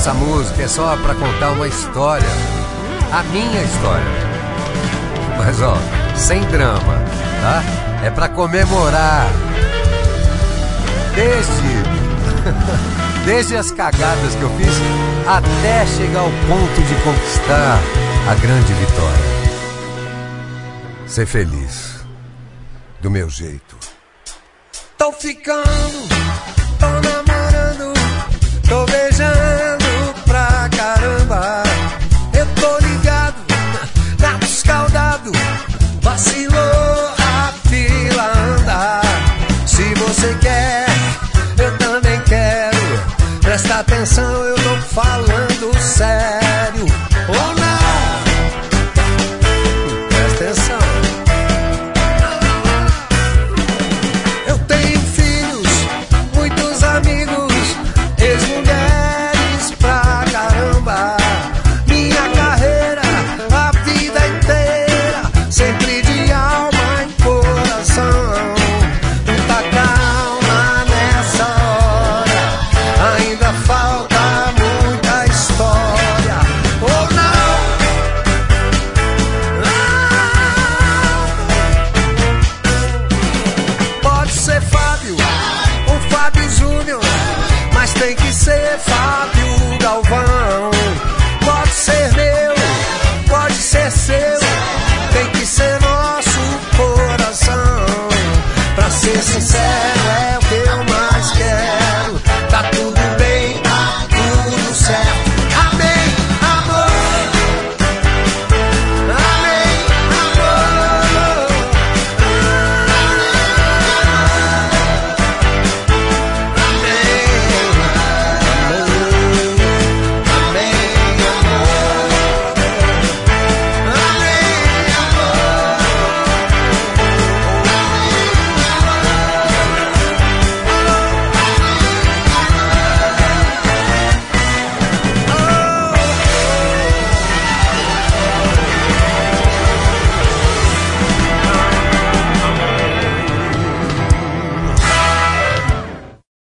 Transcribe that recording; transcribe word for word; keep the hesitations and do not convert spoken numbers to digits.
Essa música é só pra contar uma história, a minha história. Mas ó, sem drama, tá? É pra comemorar. Desde Desde as cagadas que eu fiz até chegar ao ponto de conquistar a grande vitória. Ser feliz do meu jeito. Tô ficando, tô namorando, tô beijando pra caramba. Eu tô ligado, gato escaldado, vacilou, a fila anda. Se você quer, eu também quero. Presta atenção, eu tô falando sério. Ou não? Presta atenção. Eu tenho filhos, muitos amigos, ex-mulheres pra caramba. Minha carreira, a vida inteira, sempre de alma e coração. Muita calma nessa hora, ainda falta muita história. Ou não? Ah! Pode ser Fábio ou Fábio Júnior, mas tem que ser Fábio Galvão. Pode ser meu, pode ser seu,